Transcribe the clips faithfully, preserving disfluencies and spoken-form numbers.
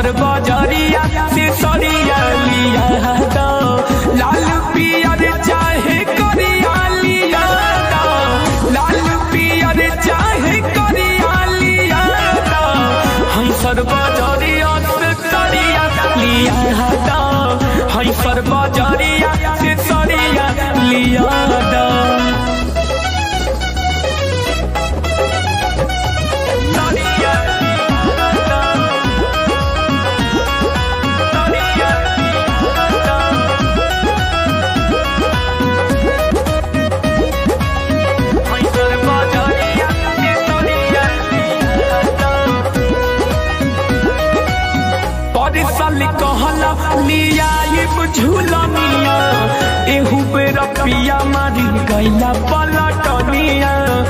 सर बजरिया से सरिया लिया दो, लाल पियर चाहे करिया लिया दो, लाल पियर चाहे करिया लिया दो, हम सर बजरिया से सरिया लिया दो, हम सर बजरिया से सरिया लिया दो। साल कहला लिया ये झूलनिया, एहू पे रपिया मारी गैला पलटनिया,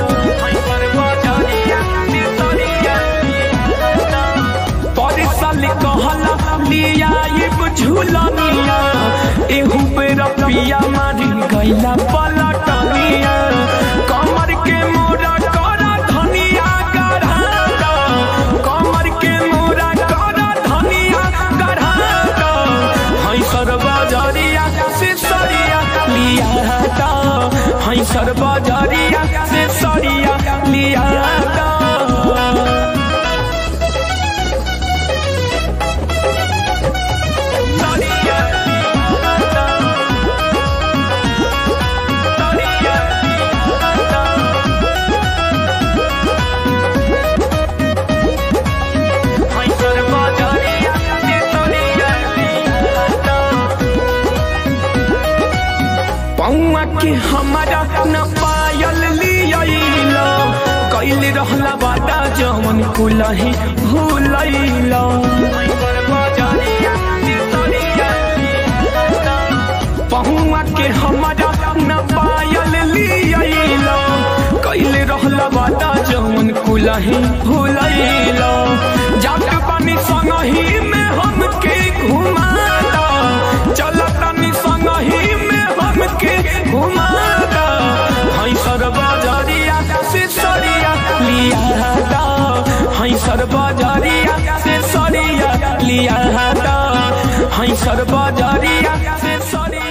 पर साल कहला लिया ये झूलनिया, एहू पे रपिया मारी गैला पलटनिया, कमर के मोरा करा धनिया गढ़ा दो, कमर के मोरा करा धनिया गढ़ा दो, हई सर बजरिया से सरिया लिया दो, हई सर बजरिया से सरिया लिया दो। पौआ के हमारा न पायल लियाइलो, कैल रहला बाटा जवन कुलही भूलैलो, पौआ के हमारा न पायल लियाइलो, कैल रहला बाटा जवन कुलही भूलैलो, जात पानी संगही में हमके घुमा दो, चलतानी संगही में हमके घुमा दो, हई सर बजरिया से सरिया लिया दो, हई सर बजरिया से सरिया लिया दो, हई सर बजरिया से सरिया